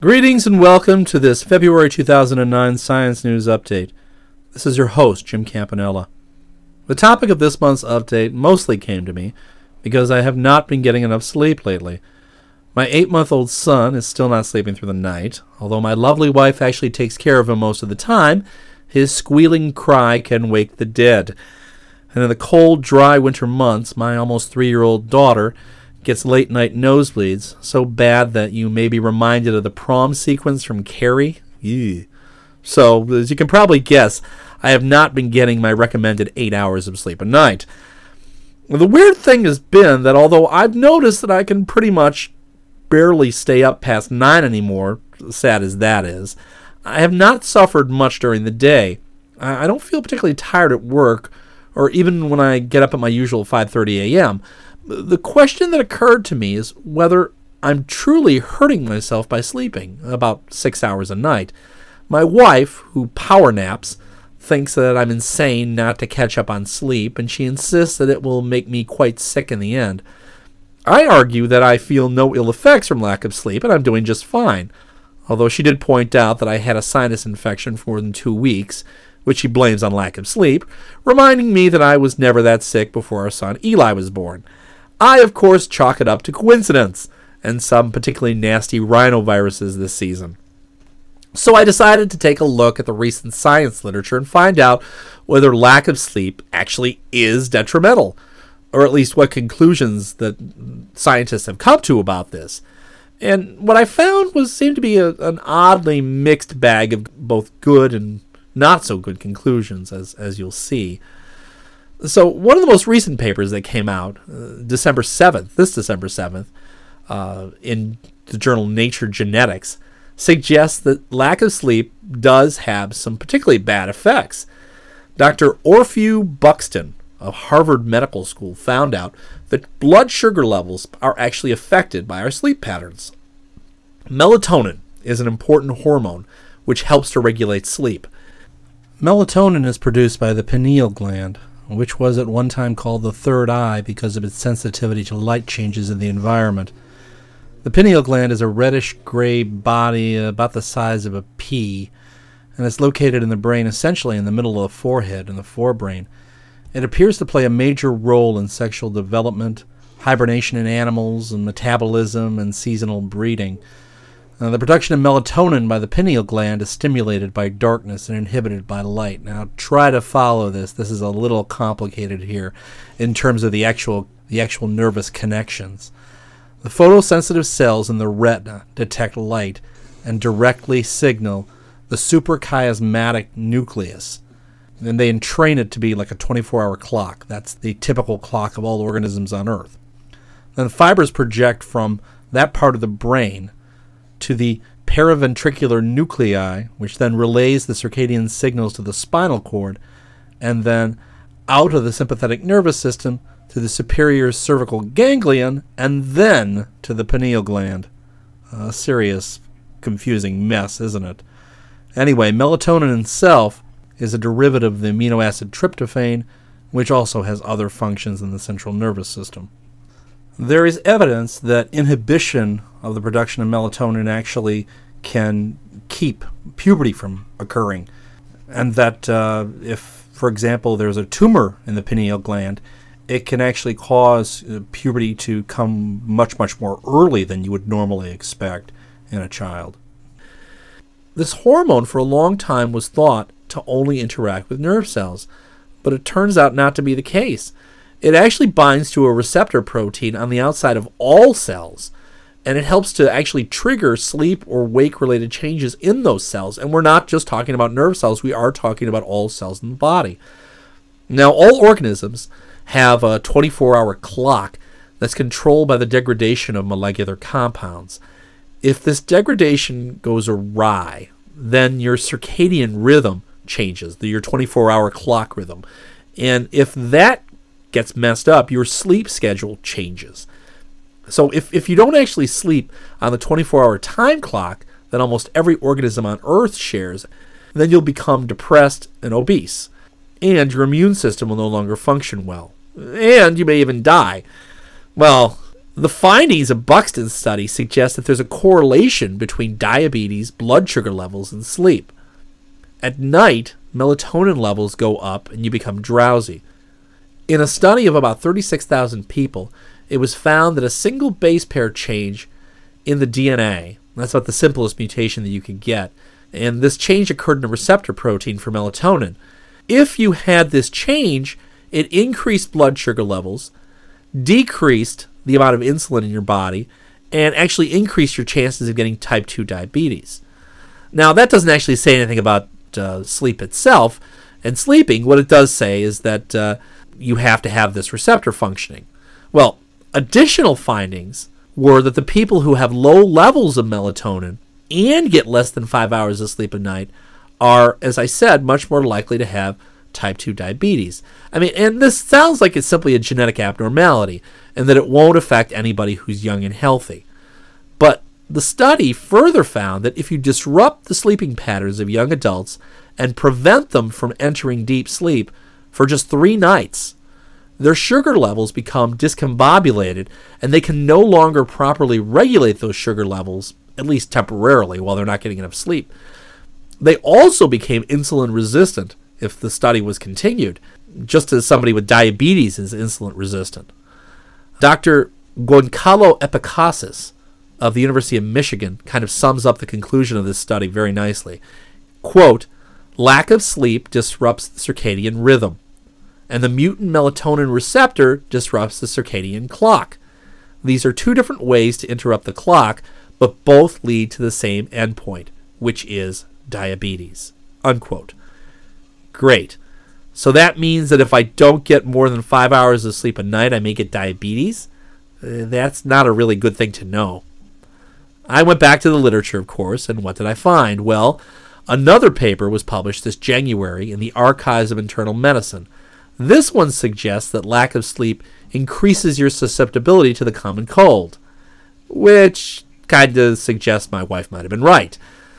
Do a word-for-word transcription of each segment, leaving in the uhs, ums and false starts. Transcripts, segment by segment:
Greetings and welcome to this February two thousand nine Science News Update. This is your host, Jim Campanella. The topic of this month's update mostly came to me because I have not been getting enough sleep lately. My eight-month-old son is still not sleeping through the night. Although my lovely wife actually takes care of him most of the time, his squealing cry can wake the dead. And in the cold, dry winter months, my almost three-year-old daughter gets late-night nosebleeds, so bad that you may be reminded of the prom sequence from Carrie. Ew. So, as you can probably guess, I have not been getting my recommended eight hours of sleep a night. The weird thing has been that although I've noticed that I can pretty much barely stay up past nine anymore, sad as that is, I have not suffered much during the day. I don't feel particularly tired at work, or even when I get up at my usual five thirty a.m., The question that occurred to me is whether I'm truly hurting myself by sleeping about six hours a night. My wife, who power naps, thinks that I'm insane not to catch up on sleep, and she insists that it will make me quite sick in the end. I argue that I feel no ill effects from lack of sleep, and I'm doing just fine, although she did point out that I had a sinus infection for more than two weeks, which she blames on lack of sleep, reminding me that I was never that sick before our son Eli was born. I, of course, chalk it up to coincidence and some particularly nasty rhinoviruses this season. So I decided to take a look at the recent science literature and find out whether lack of sleep actually is detrimental, or at least what conclusions that scientists have come to about this. And what I found was seemed to be a, an oddly mixed bag of both good and not so good conclusions, as, as you'll see. So one of the most recent papers that came out, uh, December seventh, this December seventh, uh, in the journal Nature Genetics, suggests that lack of sleep does have some particularly bad effects. Doctor Orphew Buxton of Harvard Medical School found out that blood sugar levels are actually affected by our sleep patterns. Melatonin is an important hormone which helps to regulate sleep. Melatonin is produced by the pineal gland, which was at one time called the third eye because of its sensitivity to light changes in the environment. The pineal gland is a reddish-gray body about the size of a pea, and it's located in the brain essentially in the middle of the forehead and the forebrain. It appears to play a major role in sexual development, hibernation in animals, and metabolism and seasonal breeding. Uh, the production of melatonin by the pineal gland is stimulated by darkness and inhibited by light. Now, try to follow this. This is a little complicated here in terms of the actual the actual nervous connections. The photosensitive cells in the retina detect light and directly signal the suprachiasmatic nucleus. And they entrain it to be like a twenty-four hour clock. That's the typical clock of all organisms on Earth. Then fibers project from that part of the brain to the paraventricular nuclei, which then relays the circadian signals to the spinal cord, and then out of the sympathetic nervous system to the superior cervical ganglion, and then to the pineal gland. A serious, confusing mess, isn't it? Anyway, melatonin itself is a derivative of the amino acid tryptophan, which also has other functions in the central nervous system. There is evidence that inhibition of the production of melatonin actually can keep puberty from occurring, and that uh, if, for example, there's a tumor in the pineal gland, it can actually cause uh, puberty to come much, much more early than you would normally expect in a child. This hormone for a long time was thought to only interact with nerve cells, but it turns out not to be the case. It actually binds to a receptor protein on the outside of all cells, and it helps to actually trigger sleep or wake-related changes in those cells. And we're not just talking about nerve cells, we are talking about all cells in the body. Now, all organisms have a twenty-four hour clock that's controlled by the degradation of molecular compounds. If this degradation goes awry, then your circadian rhythm changes, your twenty-four hour clock rhythm. And if that gets messed up, your sleep schedule changes. So if, if you don't actually sleep on the twenty-four hour time clock that almost every organism on Earth shares, then you'll become depressed and obese. And your immune system will no longer function well. And you may even die. Well, The findings of Buxton's study suggest that there's a correlation between diabetes, blood sugar levels, and sleep. At night, melatonin levels go up and you become drowsy. In a study of about thirty-six thousand people, it was found that a single base pair change in the D N A, that's about the simplest mutation that you could get, and this change occurred in a receptor protein for melatonin. If you had this change, it increased blood sugar levels, decreased the amount of insulin in your body, and actually increased your chances of getting type two diabetes. Now, that doesn't actually say anything about uh, sleep itself, and sleeping, what it does say is that uh, you have to have this receptor functioning. Well, additional findings were that the people who have low levels of melatonin and get less than five hours of sleep a night are, as I said, much more likely to have type two diabetes. I mean, and this sounds like it's simply a genetic abnormality and that it won't affect anybody who's young and healthy. But the study further found that if you disrupt the sleeping patterns of young adults and prevent them from entering deep sleep for just three nights, their sugar levels become discombobulated and they can no longer properly regulate those sugar levels, at least temporarily, while they're not getting enough sleep. They also became insulin resistant if the study was continued, just as somebody with diabetes is insulin resistant. Doctor Goncalo Epicassis of the University of Michigan kind of sums up the conclusion of this study very nicely. Quote, lack of sleep disrupts the circadian rhythm, and the mutant melatonin receptor disrupts the circadian clock. These are two different ways to interrupt the clock, but both lead to the same endpoint, which is diabetes. Unquote. Great. So that means that if I don't get more than five hours of sleep a night, I may get diabetes? Uh, that's not a really good thing to know. I went back to the literature, of course, and what did I find? Well, another paper was published this January in the Archives of Internal Medicine. This one suggests that lack of sleep increases your susceptibility to the common cold, which kind of suggests my wife might have been right.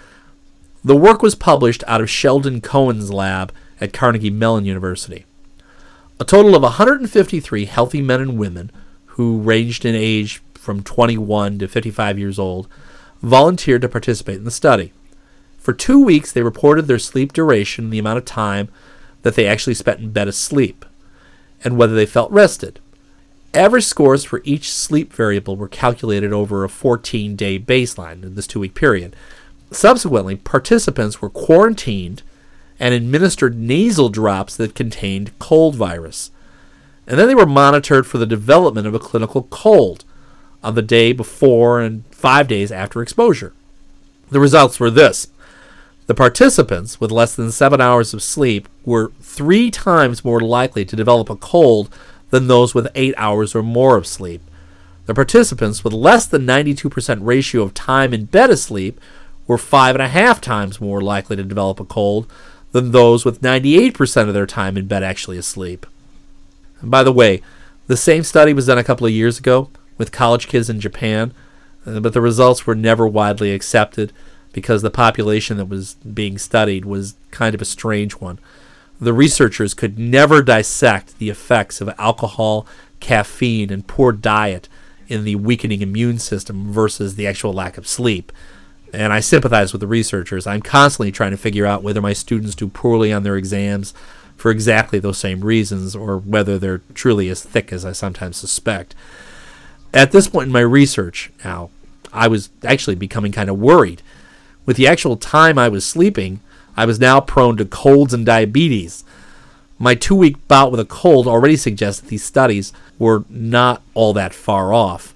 The work was published out of Sheldon Cohen's lab at Carnegie Mellon University. A total of one hundred fifty-three healthy men and women who ranged in age from twenty-one to fifty-five years old volunteered to participate in the study. For two weeks, they reported their sleep duration, the amount of time that they actually spent in bed asleep, and whether they felt rested. Average scores for each sleep variable were calculated over a fourteen-day baseline in this two-week period. Subsequently, participants were quarantined and administered nasal drops that contained cold virus. And then they were monitored for the development of a clinical cold on the day before and five days after exposure. The results were this. The participants with less than seven hours of sleep were three times more likely to develop a cold than those with eight hours or more of sleep. The participants with less than ninety-two percent ratio of time in bed asleep were five and a half times more likely to develop a cold than those with ninety-eight percent of their time in bed actually asleep. And by the way, the same study was done a couple of years ago with college kids in Japan, uh, but the results were never widely accepted because the population that was being studied was kind of a strange one. The researchers could never dissect the effects of alcohol, caffeine, and poor diet in the weakening immune system versus the actual lack of sleep. And I sympathize with the researchers. I'm constantly trying to figure out whether my students do poorly on their exams for exactly those same reasons or whether they're truly as thick as I sometimes suspect. At this point in my research now, I was actually becoming kind of worried. With the actual time I was sleeping, I was now prone to colds and diabetes. My two-week bout with a cold already suggests that these studies were not all that far off.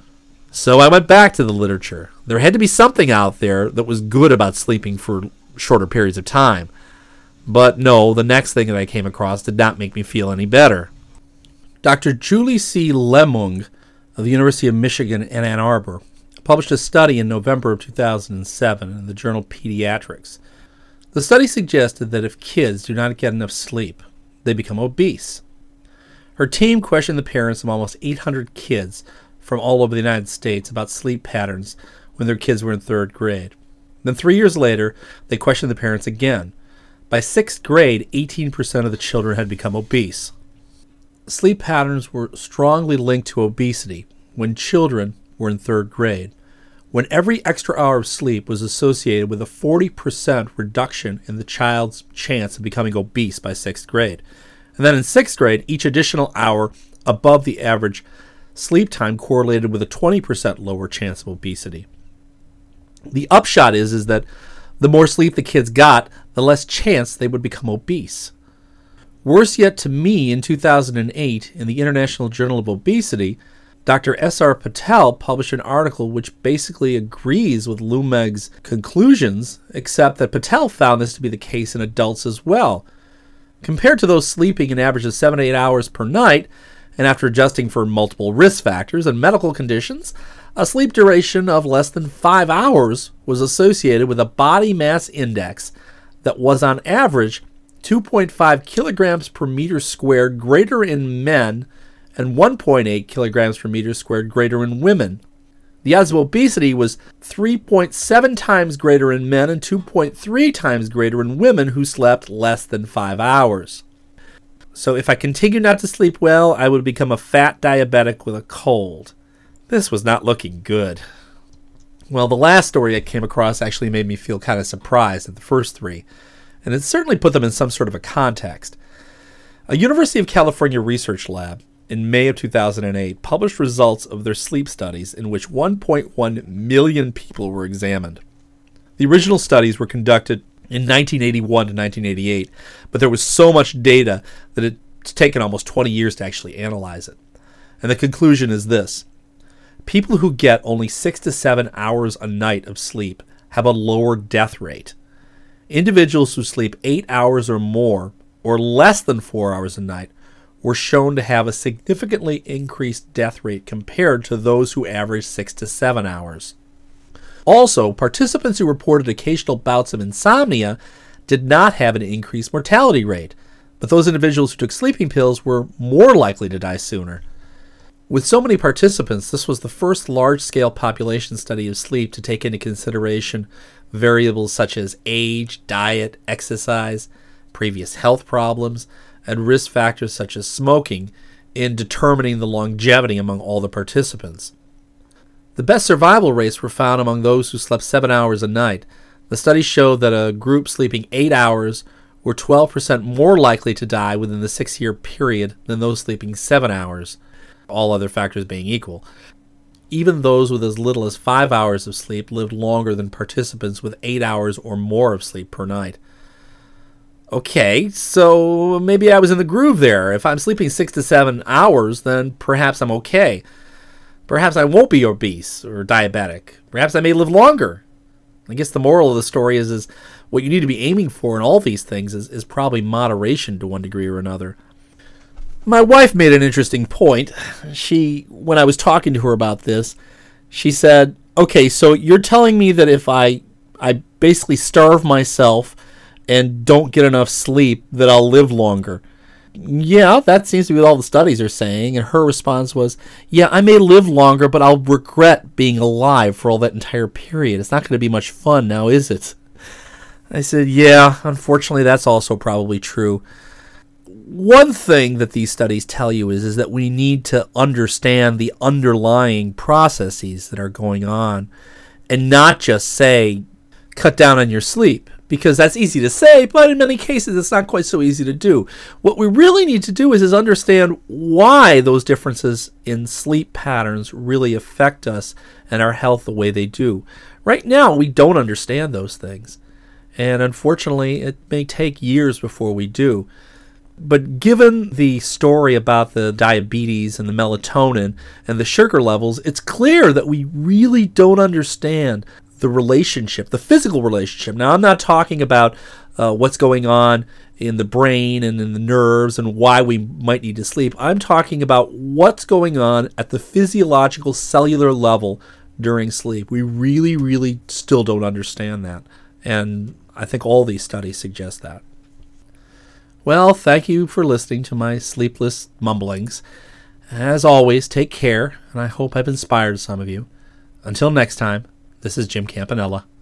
So I went back to the literature. There had to be something out there that was good about sleeping for shorter periods of time. But no, the next thing that I came across did not make me feel any better. Doctor Julie C. Lemung of the University of Michigan in Ann Arbor published a study in November of two thousand seven in the journal Pediatrics. The study suggested that if kids do not get enough sleep, they become obese. Her team questioned the parents of almost eight hundred kids from all over the United States about sleep patterns when their kids were in third grade. Then three years later, they questioned the parents again. By sixth grade, eighteen percent of the children had become obese. Sleep patterns were strongly linked to obesity, when children were in third grade, when every extra hour of sleep was associated with a forty percent reduction in the child's chance of becoming obese by sixth grade. And then in sixth grade, each additional hour above the average sleep time correlated with a twenty percent lower chance of obesity. The upshot is, is that the more sleep the kids got, the less chance they would become obese. Worse yet to me, in two thousand eight, in the International Journal of Obesity, Doctor S R Patel published an article which basically agrees with Lumeg's conclusions, except that Patel found this to be the case in adults as well. Compared to those sleeping an average of seven to eight hours per night, and after adjusting for multiple risk factors and medical conditions, a sleep duration of less than five hours was associated with a body mass index that was on average two point five kilograms per meter squared greater in men and one point eight kilograms per meter squared greater in women. The odds of obesity was three point seven times greater in men and two point three times greater in women who slept less than five hours. So if I continued not to sleep well, I would become a fat diabetic with a cold. This was not looking good. Well, the last story I came across actually made me feel kind of surprised at the first three, and it certainly put them in some sort of a context. A University of California research lab in May of two thousand eight published results of their sleep studies in which one point one million people were examined. The original studies were conducted in nineteen eighty-one to nineteen eighty-eight, but there was so much data that it's taken almost twenty years to actually analyze it. And the conclusion is this: people who get only six to seven hours a night of sleep have a lower death rate. Individuals who sleep eight hours or more, or less than four hours a night, were shown to have a significantly increased death rate compared to those who averaged six to seven hours. Also, participants who reported occasional bouts of insomnia did not have an increased mortality rate, but those individuals who took sleeping pills were more likely to die sooner. With so many participants, this was the first large-scale population study of sleep to take into consideration variables such as age, diet, exercise, previous health problems, and risk factors such as smoking in determining the longevity among all the participants. The best survival rates were found among those who slept seven hours a night. The study showed that a group sleeping eight hours were twelve percent more likely to die within the six-year period than those sleeping seven hours, all other factors being equal. Even those with as little as five hours of sleep lived longer than participants with eight hours or more of sleep per night. Okay, so maybe I was in the groove there. If I'm sleeping six to seven hours, then perhaps I'm okay. Perhaps I won't be obese or diabetic. Perhaps I may live longer. I guess the moral of the story is, is what you need to be aiming for in all these things is, is probably moderation to one degree or another. My wife made an interesting point. She, when I was talking to her about this, she said, okay, so you're telling me that if I, I basically starve myself and don't get enough sleep, that I'll live longer. Yeah, that seems to be what all the studies are saying. And her response was, yeah, I may live longer, but I'll regret being alive for all that entire period. It's not going to be much fun now, is it? I said, yeah, unfortunately, that's also probably true. One thing that these studies tell you is, is that we need to understand the underlying processes that are going on and not just say, cut down on your sleep. Because that's easy to say, but in many cases it's not quite so easy to do. What we really need to do is, is understand why those differences in sleep patterns really affect us and our health the way they do. Right now, we don't understand those things. And unfortunately, it may take years before we do. But given the story about the diabetes and the melatonin and the sugar levels, it's clear that we really don't understand the relationship, the physical relationship. Now, I'm not talking about uh, what's going on in the brain and in the nerves and why we might need to sleep. I'm talking about what's going on at the physiological cellular level during sleep. We really, really still don't understand that. And I think all these studies suggest that. Well, thank you for listening to my sleepless mumblings. As always, take care, and I hope I've inspired some of you. Until next time, this is Jim Campanella.